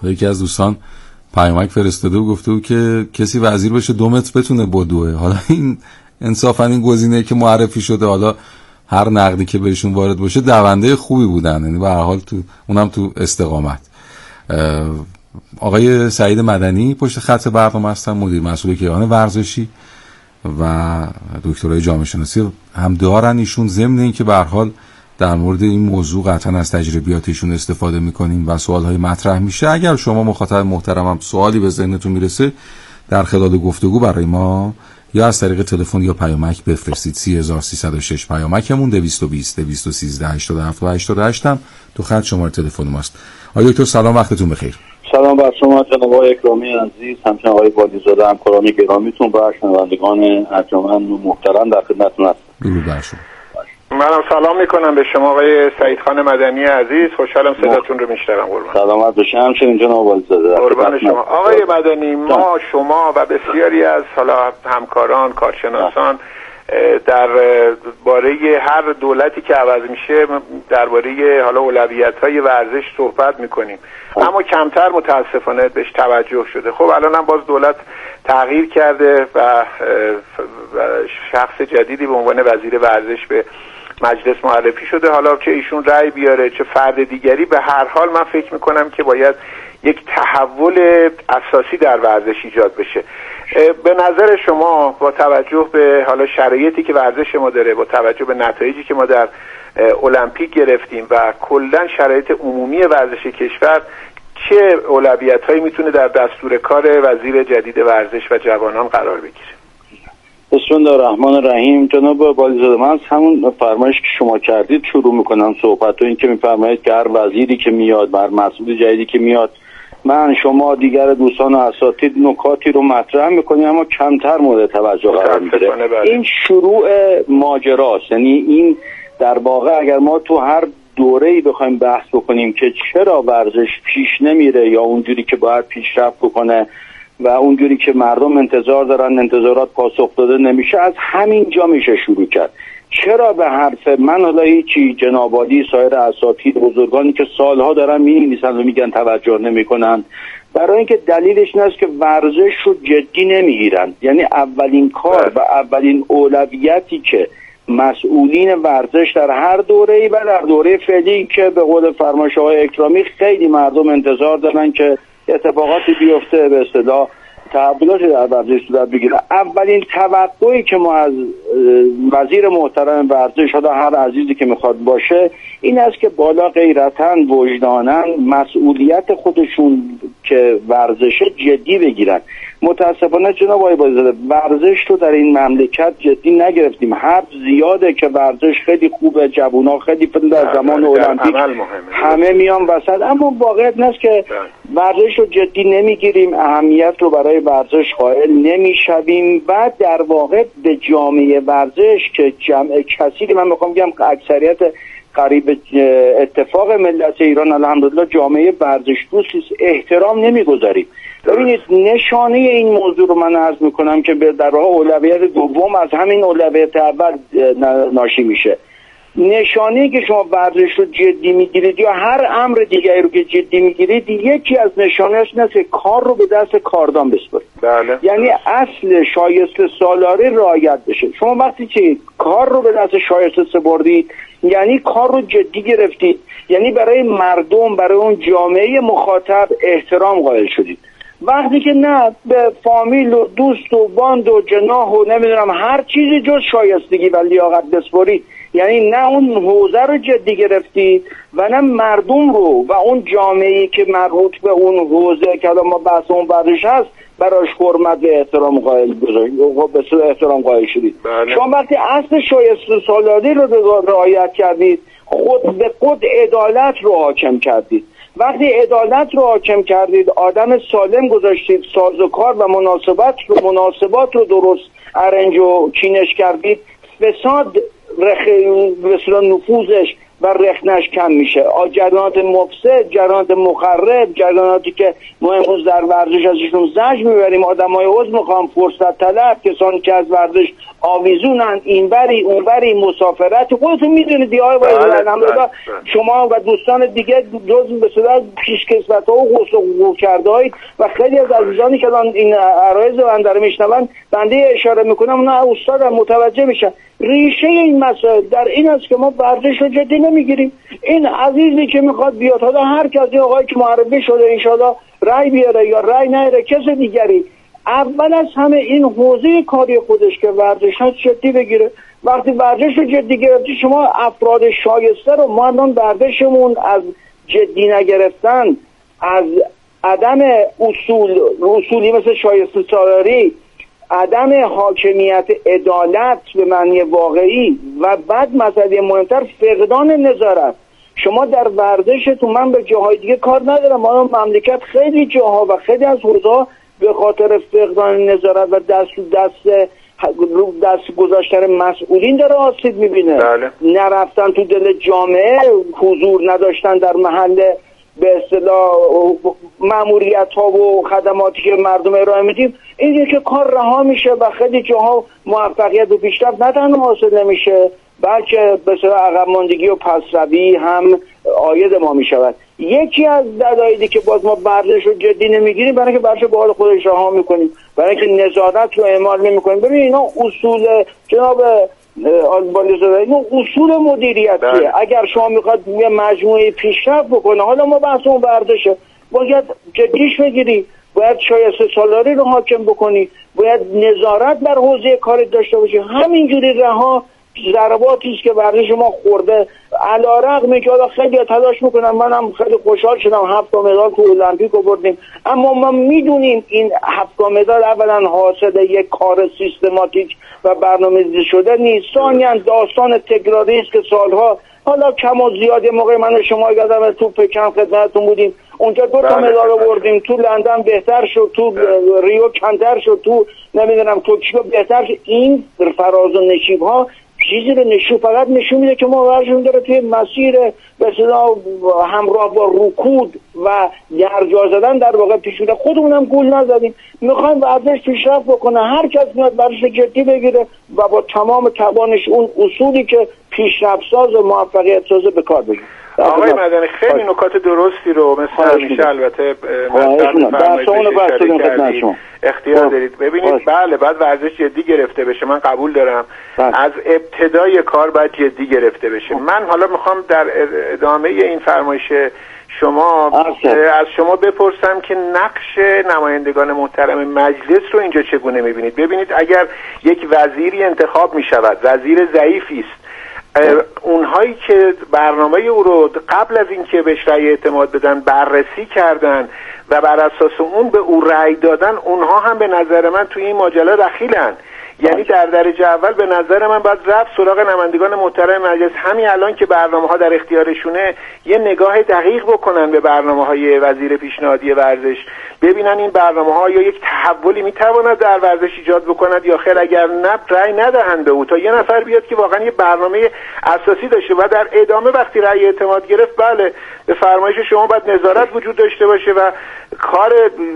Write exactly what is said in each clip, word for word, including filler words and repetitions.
یکی از دوستان پیامک فرستاده و گفته بود که کسی وزیر بشه دو متر بتونه بدوه. حالا این انصافا این گزینه‌ای که معرفی شده، حالا هر نقدی که بهشون وارد باشه دونده خوبی بودن، یعنی به هر حال تو اونم تو استقامت. آقای سعید مدنی پشت خط برنامه هستن، مدیر مسئول کیهان ورزشی و دکترای جامعه شناسی هم دارن ایشون. ضمن این که به هر حال در مورد این موضوع قطعا از تجربیاتشون استفاده میکنیم و سوالهای مطرح میشه. اگر شما مخاطب محترمم سوالی به ذهنتون میرسه در خلال گفتگو برای ما یا از طریق تلفن یا پیامک بفرستید. سه هزار و سیصد و شش پیامکمون دویست و بیست دویست و سیزده هشتاد و هفت و هشتاد و هشت هم تو خط شماره تلفن ماست. آقای دکتر سلام، وقتتون بخیر. سلام بر شما جناب آقای اکرامی عزیز، همچنین آقای والیزاده، همکاران گرامیتون و شنوندگان ارجمند محترم در خدمتتون هستم. درود بر شما. منم سلام میکنم به شما آقای سعید خان مدنی عزیز، خوشحالم صداتون رو میشنوم. قربان. سلامت باشید. همچنین جناب والیزاده. قربان شما. آقای مدنی، ما شما و بسیاری از حالا همکاران کارشناسان در باره هر دولتی که عوض میشه درباره حالا اولویت‌های ورزش صحبت میکنیم، اما کمتر متاسفانه بهش توجه شده. خب الان هم باز دولت تغییر کرده و شخص جدیدی به عنوان وزیر ورزش به مجلس معرفی شده. حالا چه ایشون رأی بیاره چه فرد دیگری، به هر حال من فکر میکنم که باید یک تحول اساسی در ورزش ایجاد بشه. به نظر شما با توجه به حالا شرایطی که ورزش ما داره، با توجه به نتایجی که ما در المپیک گرفتیم و کلا شرایط عمومی ورزش کشور، چه اولویت‌هایی میتونه در دستور کار وزیر جدید ورزش و جوانان قرار بگیره؟ بسم الله الرحمن الرحیم. جناب والیزاده، من از همون فرمایش که شما کردید شروع میکنم صحبت. و این که میفرمایید که هر وزیری که میاد، هر مسئول جدیدی که میاد، من شما دیگر دوستان و اساتید نکاتی رو مطرح میکنیم اما کمتر مورد توجه قرار میده. این شروع ماجراست. یعنی این در واقع اگر ما تو هر دوره‌ای بخوایم بحث بکنیم که چرا ورزش پیش نمیره یا اونجوری که باید پیشرفت بکنه و اونجوری که مردم انتظار دارن انتظارات پاسخ داده نمیشه، از همین جا میشه شروع کرد. چرا به حرف من حالا هیچی جناب عالی سایر اساتید بزرگانی که سالها دارن می‌نویسن و میگن توجه نمی‌کنن، برای اینکه دلیلش این است که ورزش رو جدی نمیگیرن. یعنی اولین کار و اولین اولویتی که مسئولین ورزش در هر دوره‌ای و در دوره فعلی که به قول فرمایش آقای اکرامی خیلی مردم انتظار دارن که اتفاقاتی بیفته، به اصطلاح تحولاتی در ورزش صورت بگیره، اولین توقعی که ما از وزیر محترم ورزش، حالا هر عزیزی که میخواد باشه، این است که بالا غیرتاً وجداناً مسئولیت خودشون که ورزش جدی بگیرن. متاسفانه جناب آقای والیزاده ورزش رو در این مملکت جدی نگرفتیم. حرف زیاده که ورزش خیلی خوبه، جوونا خیلی فیلم در زمان المپیک همه میان وسط، اما واقعیت این است که ورزش رو جدی نمیگیریم، اهمیت رو برای ورزش قائل نمیشویم و در واقع به جامعه ورزش که جمع کثیری، من میخوام بگم اکثریت قریب اتفاق ملت ایران الحمدلله جامعه ورزش دوست احترام نمیگذاریم. ببینید نشانه این موضوع رو من عرض میکنم که در راه اولویت دوم از همین اولویت اول ناشی میشه. نشانه که شما ورزش رو جدی میگیرید یا هر امر دیگری رو که جدی میگیرید، یکی از نشانه‌اش اینه که کار رو به دست کاردان بسپارید. بله. یعنی اصل شایسته سالاری رعایت بشه. شما وقتی که کار رو به دست شایسته سپردید، یعنی کار رو جدی گرفتید، یعنی برای مردم، برای اون جامعه مخاطب احترام قائل شدید. وقتی که نه به فامیل و دوست و باند و جناح و نمیدونم هر چیزی جز شایستگی و لیاقت بسپارید، یعنی نه اون حوزه رو جدی گرفتید و نه مردم رو و اون جامعه‌ای که مربوط به اون حوزه که ما بحث اون ورزش هست براش حرمت و احترام قائل گذاشتید، به احترام قائل شدید. بله. شما وقتی اصل شایسته سالاری رو رعایت کردید، خود به خود عدالت رو حاکم کردید. وقتی عدالت رو حاکم کردید، آدم سالم گذاشتید، سازوکار و مناسبت رو مناسبات رو درست ارنج و چینش کردید، فساد رخ... مثلا نفوذش و رخنش کم میشه. جریانات مفسد، جریانات مخرب، جریاناتی که ما امروز در ورزش ازشون زجر میبریم، آدمای عضو میخوام، فرصت طلب، کسانی که از ورزش آویزونن، اینوری اونوری، مسافرت، خودتون میدونید دیگه آقای وایزاده، شما و دوستان دیگه جز به صورت پیشکسوت‌ها و حقوق کرده‌ای و خیلی از عزیزانی که الان این عرایض من داره میشنون بنده اشاره میکنم اونا استادم متوجه میشن. ریشه این مسائل در این است که ما ورزش رو جدی نمیگیریم. این عزیزی که میخواد بیاد، حالا هر کسی آقای که معرفی شده انشالله رای بیاره یا رای نیاره کسی دیگری، اول از همه این حوزه کاری خودش که ورزش ها جدی بگیره. وقتی ورزش رو جدی گرفتی شما افراد شایسته رو، ما الان ورزشمون از جدی نگرفتن، از عدم اصول اصولی مثل شایسته سالاری، عدم حاکمیت عدالت به معنی واقعی و بعد مسئله مهمتر فقدان نظارت. شما در ورزشتون، من به جاهای دیگه کار ندارم، ما مملکت خیلی جاها و خیلی از حوزه‌ها به خاطر فقدان نظارت و دست دست دست گذاشتن مسئولین داره آسیب میبینه. بله. نرفتن تو دل جامعه، حضور نداشتن در محل به اصطلاح ماموریت ها و خدماتی که مردم ارائه میدیم، این که کار رها میشه و خیلی جاها موفقیت و پیشرفت نه تنها حاصل نمیشه بلکه به اصطلاح عقب ماندگی و پسروی هم عاید ما میشود. یکی از دلایلی که باز ما ورزش رو جدی نمیگیریم برای اینکه ورزش به حال خودش رها میکنیم، برای اینکه نظارت رو اعمال نمیکنیم. ببین اینا اصول جناب آلبالیزاده، اینا اصول مدیریتیه. اگر شما میخواد یه مجموعه پیشرفت بکنه، حالا ما بحثمون ورزشه، باید جدیش بگیری، باید شایسته سالاری رو حاکم بکنی، باید نظارت بر حوزه کاری داشته باشی. همینجوری رها ضرباتی است که ورزش ما خورده. علیرغم که حالا خیلی تلاش میکنم، منم خیلی خوشحال شدم هفت مدال تو المپیک رو بردیم، اما ما میدونیم این هفت مدال اولا حاصل یک کار سیستماتیک و برنامه‌ریزی شده نیست، ثانیاً داستان تکراری است که سالها حالا کم و زیاد موقع من و شما یادم تو پکن خدمتتون بودیم، اونجا دو تا مدال آوردیم، تو لندن بهتر شد، تو ریو کمتر شد، تو نمیدونم توکیو بهتر شد. این فراز و نشیب ها چیزی رو نشون فقط نشون میده که ما ورزشمون داره توی مسیر به اصطلاح همراه با رکود و درجا زدن در واقع پیش میره. خودمون هم گول نزدیم، میخوایم ورزش پیشرفت بکنه، هر کس میاد ورزش جدی بگیره و با تمام توانش اون اصولی که پیشرفت ساز و موفقیت ساز به کار بگیره. آقای مدنی خیلی نکات درستی رو مثل همیشه البته اختیار دارید. ببینید بله بعد ورزش جدی گرفته بشه، من قبول دارم، از ابتدای کار باید جدی گرفته بشه. من حالا میخوام در ادامه این فرمایش شما از شما بپرسم که نقش نمایندگان محترم مجلس رو اینجا چگونه میبینید؟ ببینید اگر یک وزیری انتخاب میشود، وزیر ضعیفی است، اونهایی که برنامه او رو قبل از اینکه بهش رأی اعتماد بدن بررسی کردن و بر اساس اون به او رأی دادن، اونها هم به نظر من توی این ماجرا دخیلن. یعنی در درجه اول به نظر من باید رفت سراغ نمایندگان محترم مجلس، همین الان که برنامه ها در اختیارشونه یه نگاه دقیق بکنن به برنامه های وزیر پیشنهادی ورزش، ببینن این برنامه ها یا یک تحولی میتواند در ورزش ایجاد بکند یا خیر، اگر نه رأی ندهند به او تا یه نفر بیاد که واقعا یه برنامه اساسی داشته و در ادامه وقتی رأی اعتماد گرفت، بله به فرمایش شما باید نظارت وجود داشته باشه و کار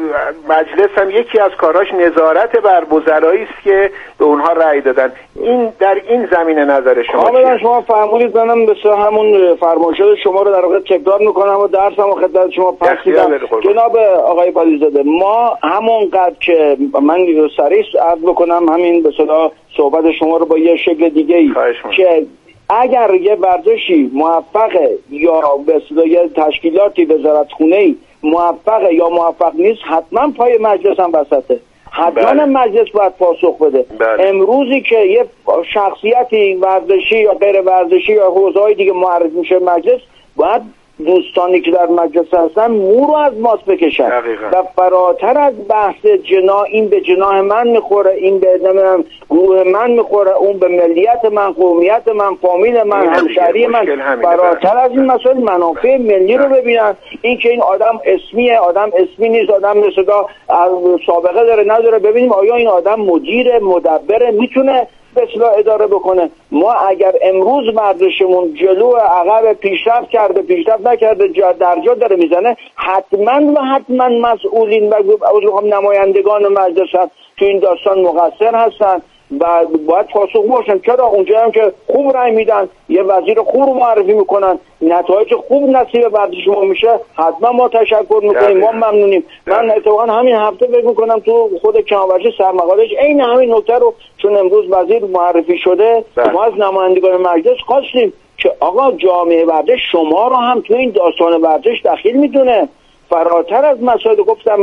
مجلس هم یکی از کاراش نظارت بر وزرایی است که به اونها رأی دادن. این در این زمینه نظر شما چیه؟ کاملا شما فرمودید، منم مثل همون فرمایشات شما رو در واقع تکرار میکنم و درسمو خدمت شما پخش میدم. جناب آقای بالیزاده، ما همونقدر که من سریع عرض بکنم همین به اصطلاح صحبت شما رو با یه شکل دیگه ای که اگر یه ورزشی موفقه یا به اصطلاح یه تشکیلاتی وزارتخونه‌ای موفقه یا موفق نیست، حتما پای مجلس هم وسطه، حتما بله. مجلس باید پاسخ بده. بله. امروزی که یه شخصیتی ورزشی یا غیر ورزشی یا حوزه‌های دیگه معرفی میشه مجلس، باید دوستانی که در مجلس هستن مو رو از ماست بکشن و فراتر از بحث جناح، این به جناح من میخوره، این به نمیدونم گروه من میخوره، اون به ملیت من، قومیت من، فامیل من، همشهری من، فراتر از این مسائل منافع ملی رو ببینن. این که این آدم اسمیه، آدم اسمی نیست، آدم مثلا سابقه داره نداره، ببینیم آیا این آدم مدیر مدبر میتونه به اصطلاح اداره بکنه. ما اگر امروز ورزشمون جلو عقب پیشرفت کرده پیشرفت نکرده جا در جا داره میزنه، حتما و حتما مسئولین و نمایندگان مجلس هست تو این داستان مقصر هستن و باید پاسخ باشن. چرا اونجا هم که خوب رای میدن، یه وزیر خوب رو معرفی میکنن، نتایج خوب نصیب ورزش ما میشه، حتما ما تشکر میکنیم، ما ممنونیم. من اتفاقا همین هفته فکر میکنم تو خود کماورزی سرمقاله‌اش عین همین نکته رو، چون امروز وزیر معرفی شده، ما از نمایندگان مجلس خواستیم که آقا جامعه ورزش شما رو هم تو این داستان ورزش دخیل میدونه، فراتر از مسائل گفتم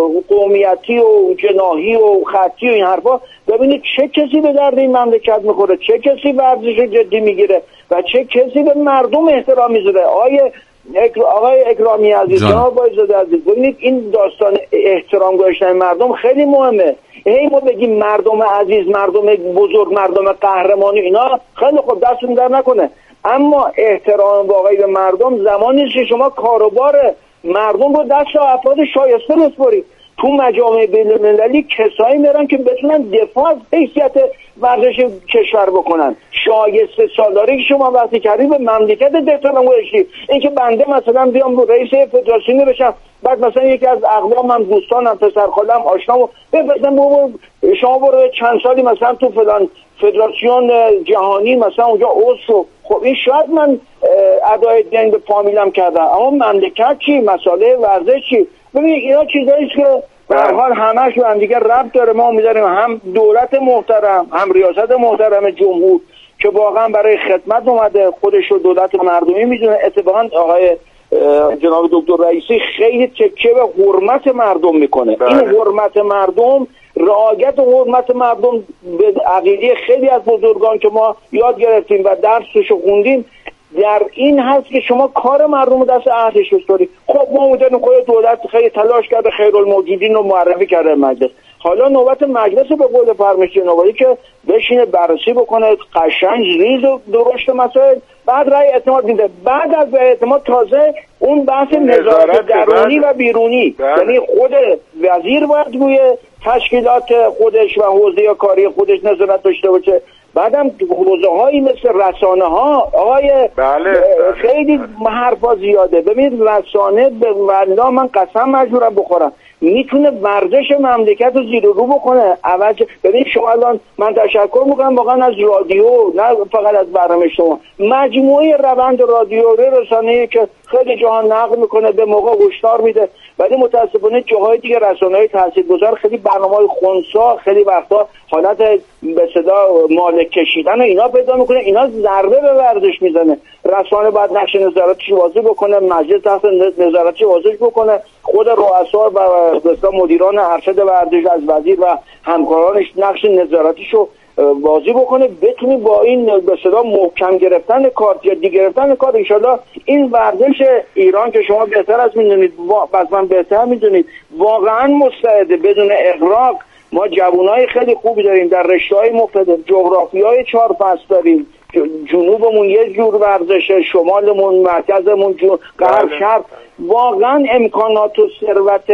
قومیتی و جناحی و خطی و این حرفا. ببینید چه کسی به درد این مملکت میخوره، چه کسی ورزش جدی میگیره و چه کسی به مردم احترام میذاره. آیه آقای اکرامی عزیز، جناب بایزاده عزیز، ببینید این داستان احترام گذاشتن مردم خیلی مهمه. هی ما بگیم مردم عزیز، مردم بزرگ، مردم قهرمانی، اینا خیلی خوب، دستون در نکنه، اما احترام واقعی به مردم زمانی که شما کاروبار مردم رو دست افراد شایسته بسپارید. تو مجامع بین‌المللی کسایی میرن که بتونن دفاع از حیثیت ورزش کشور بکنن. شایسته سالاری که شما وقتی کردید به مملکت احترام گذاشتید. اینکه بنده مثلا بیام رئیس فدراسیون بشم، بعد مثلا یکی از اقوامم، دوستانم، پسر خالم، آشنامو بفرستم بابا شما برو چند سالی مثلا تو فلان فدراسیون جهانی مثلا اونجا عضو شو. خب این شاید من ادای دین به فامیلم کردم، اما مملکت چی؟ مسئله ورزش چی؟ ببینید اینا چیزایی که به هر حال همش به هم دیگه ربط داره. ما می‌ذاریم هم دولت محترم، هم ریاست محترم جمهور که واقعا برای خدمت اومده، خودش رو دولت مردمی میدونه. اتفاقا آقای جناب دکتر رئیسی خیلی تکیه به حرمت مردم میکنه. این حرمت مردم، رعایت حرمت مردم به عقیده خیلی از بزرگان که ما یاد گرفتیم و درسشو خوندیم در این هست که شما کار مردم رو دست عهدش بسپارید. خب ما امیدواریم خود دولت خیلی تلاش کرده، خیرالموجودین رو معرفی کرده مجلس. حالا نوبت مجلس به قول فرمایش جنابعالی که بشینه بررسی بکنه، قشنگ ریز و درشت مسائل، بعد رأی اعتماد میده. بعد از رأی اعتماد تازه اون بحث نظارت درونی و بیرونی، یعنی خود وزیر باید روی تشکیلات خودش و حوزه کاری خودش نظارت داشته باشه. بعدم حوزه هایی مثل رسانه ها، آقای بله. خیلی حرفا زیاده. ببینید رسانه به والله من قسم مجبورم بخورم میتونه ورزش مملکت رو زیر و رو بکنه. عوض ببین شما الان من تشکر میکنم واقعا از رادیو، نه فقط از برنامه شما، مجموعه روند رادیو رسانه‌ای که خیلی جهان نقل میکنه، به موقع هشدار میده، ولی متاسفانه جاهای دیگه رسانه‌های تاثیرگذار خیلی برنامه‌های خنثی، خیلی وقتا حالت به صدا مالک کشیدن و اینا پیدا میکنه. اینا ضربه به ورزش میزنه. رسانه باید نقش نظارتش واضح بکنه، مجلس تحت نظارتش واضح بکنه، خود رؤسا و مثلا مدیران ارشد ورزش از وزیر و همکارانش نقش نظارتیشو واضح بکنه، بتونی با این به صدا محکم گرفتن کار، جدی گرفتن کار، ان شاءالله این ورزش ایران که شما بهتر از میدونید، بعضی من بهتر میدونید، واقعا مستعده بدون اغراق. ما جوانای خیلی خوبی داریم در رشته‌های مختلف، جغرافیای چهار فصل داریم، جنوبمون یه جور ورزشه، شمالمون، مرکزمون، غرب، شرق. واقعا امکانات و ثروت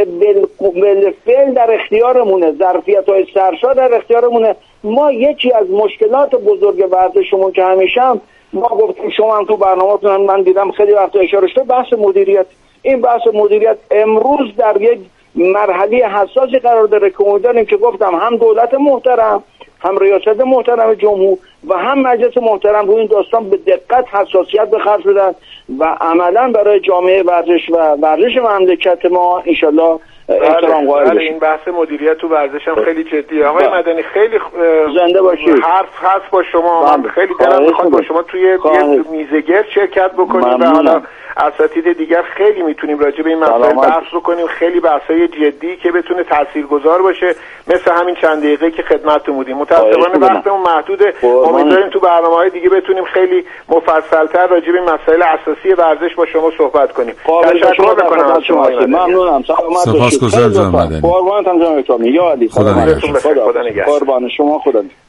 بالفعل در اختیارمونه، ظرفیت‌های سرشار در اختیارمونه. ما یکی از مشکلات بزرگ ورزشمون که همیشه هم ما گفتیم، شما هم تو برنامه‌تون من دیدم خیلی وقتا اشاره شده، بحث مدیریت. این بحث مدیریت امروز در یک مرحله حساسی قرار داره که امیدواریم که گفتم هم دولت محترم، هم ریاست محترم جمهور و هم مجلس محترم روی این داستان به دقت حساسیت به خرج بدن و عملا برای جامعه ورزش و ورزش مملکت ما انشالله احترام قائل بشیم. این بحث مدیریت تو ورزش هم خیلی جدیه. آقای مدنی خیلی زنده باشید. حرف هست با شما. من خیلی دلم میخواد با شما توی یه میزگرد شرکت بکنیم و حالا اساتید دیگر خیلی میتونیم راجع به این مسائل بحث بکنیم، خیلی بحثای جدی که بتونه تاثیرگذار باشه، مثل همین چند دقیقه که خدمتتون بودیم. متأسفانه وقتمون محدوده. امیدواریم تو برنامه‌های دیگه بتونیم خیلی مفصل‌تر راجع به مسائل اساسی ورزش با شما صحبت کنیم. تشکر می‌کنم از شما. ممنونم. سپاسگزارم جناب مدنی. قربانتون جناب اکرامی. یا علی. خدا نگهدار. قربان شما. خدا